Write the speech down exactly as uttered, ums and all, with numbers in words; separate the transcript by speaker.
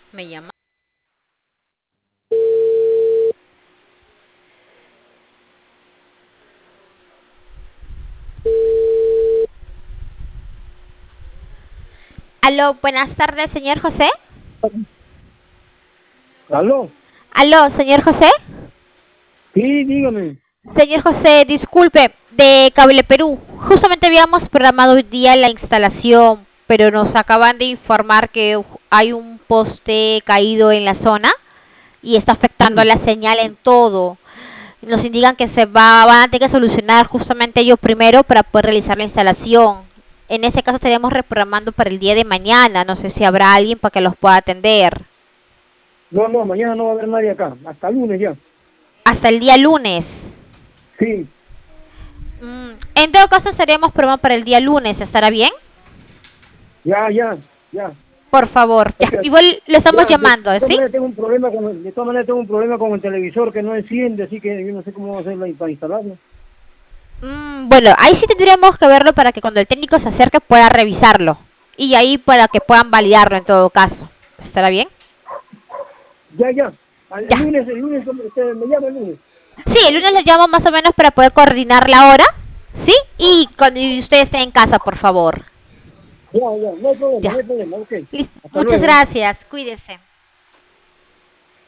Speaker 1: Me llama. Aló, buenas tardes, señor José.
Speaker 2: ¿Aló?
Speaker 1: Aló, señor José.
Speaker 2: Sí, dígame.
Speaker 1: Señor José, disculpe, de Cable Perú. Justamente habíamos programado hoy día la instalación, pero nos acaban de informar que hay un poste caído en la zona y está afectando a
Speaker 2: Sí.
Speaker 1: la señal en todo. Nos indican que se va, van a tener que solucionar justamente ellos primero para poder realizar la instalación. En ese caso estaríamos reprogramando para el día de mañana. No sé si habrá alguien para que los pueda atender.
Speaker 2: No, no, mañana no va a haber nadie acá. Hasta lunes ya.
Speaker 1: Hasta el día lunes.
Speaker 2: Sí.
Speaker 1: Mm, en todo caso estaríamos programando para el día lunes. ¿Estará bien?
Speaker 2: Ya, ya, ya.
Speaker 1: Por favor.
Speaker 2: Es
Speaker 1: Ya,
Speaker 2: que,
Speaker 1: igual lo estamos
Speaker 2: ya, de,
Speaker 1: llamando,
Speaker 2: de todas
Speaker 1: ¿sí?
Speaker 2: maneras tengo un problema con el, de todas maneras tengo un problema con el televisor que no enciende, así que yo no sé cómo hacerlo para instalarlo.
Speaker 1: Mm, bueno, ahí sí tendríamos que verlo para que cuando el técnico se acerque pueda revisarlo. Y ahí para que puedan validarlo en todo caso. ¿Estará bien?
Speaker 2: Ya, ya. Al- El,
Speaker 1: Ya.
Speaker 2: lunes, el lunes, usted me llama el lunes.
Speaker 1: Sí, el lunes les llamo más o menos para poder coordinar la hora. ¿Sí? Y cuando usted esté en casa, por favor.
Speaker 2: Ya, ya, no hay problema,
Speaker 1: Ya.
Speaker 2: no hay problema, ok.
Speaker 1: Listo.
Speaker 2: Hasta
Speaker 1: Muchas
Speaker 2: luego.
Speaker 1: gracias. Cuídese.